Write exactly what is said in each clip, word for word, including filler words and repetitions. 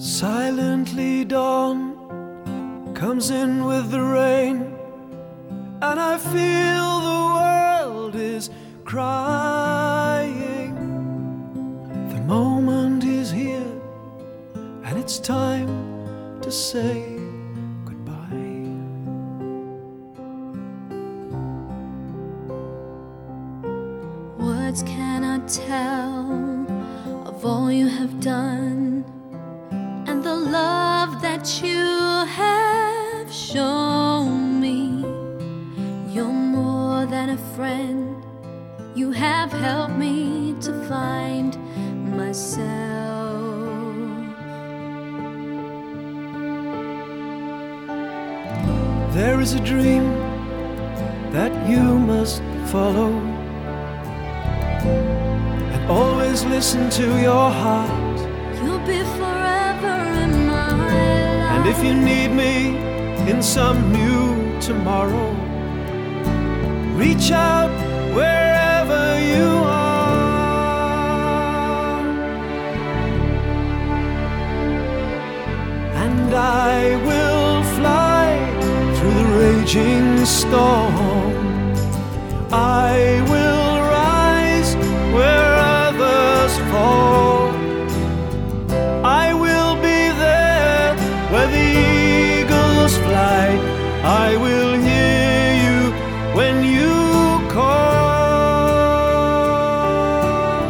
Silently dawn comes in with the rain, and I feel the world is crying. The moment is here, and it's time to say goodbye. Words cannot tell of all you have done, and the love that you have shown me. You're more than a friend. You have helped me to find myself. There is a dream that you must follow, and always listen to your heart. You'll be forever in my life. And if you need me in some new tomorrow, reach out wherever you are, and I will fly through the raging storm. I will rise where others fall. I will be there where the eagles fly. I will hear you when you call.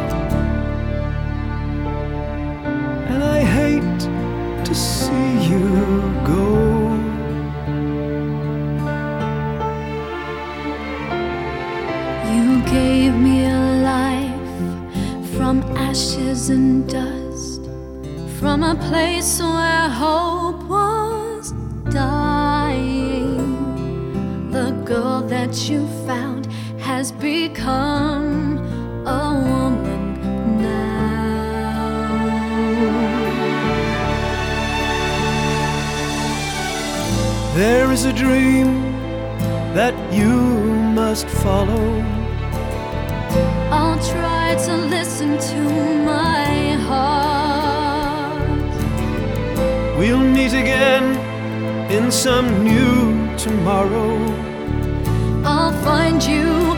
And I hate to see you go. You gave me a life from ashes and dust, from a place where hope was dying. The girl that you found has become a woman now. There is a dream that you must follow. I'll try to listen to my heart. We'll meet again in some new tomorrow. I'll find you